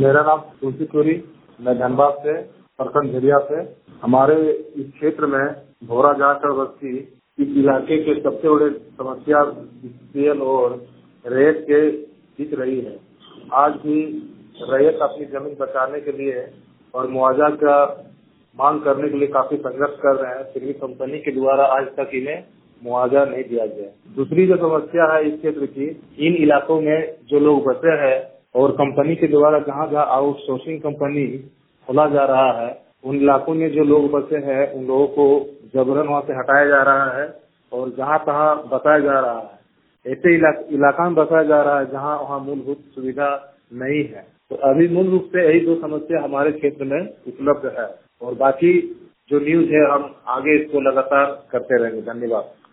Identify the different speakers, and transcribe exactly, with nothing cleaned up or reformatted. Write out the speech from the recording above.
Speaker 1: मेरा नाम तुलसी चोरी, मैं धनबाद से, प्रखंड झरिया से। हमारे इस क्षेत्र में भोरा जाकर बस्ती इस इलाके के सबसे बड़े समस्या बीपीएल और रेत के दिख रही है। आज भी रैयत अपनी जमीन बचाने के लिए और मुआवजा का मांग करने के लिए काफी संघर्ष कर रहे हैं, फिर भी कंपनी के द्वारा आज तक इन्हें मुआवजा नहीं दिया गया। दूसरी जो समस्या है इस क्षेत्र की, इन इलाकों में जो लोग बसे हैं और कंपनी के द्वारा जहाँ जहाँ आउटसोर्सिंग कंपनी खोला जा रहा है, उन इलाकों में जो लोग बसे हैं उन लोगों को जबरन वहाँ से हटाया जा रहा है और जहाँ तहाँ बसाया जा रहा है। ऐसे इलाका में बसाया जा रहा है जहाँ वहाँ मूलभूत सुविधा नहीं है। तो अभी मूल रूप से यही दो समस्या हमारे क्षेत्र में उपलब्ध है और बाकी जो न्यूज है हम आगे इसको लगातार करते रहेंगे। धन्यवाद।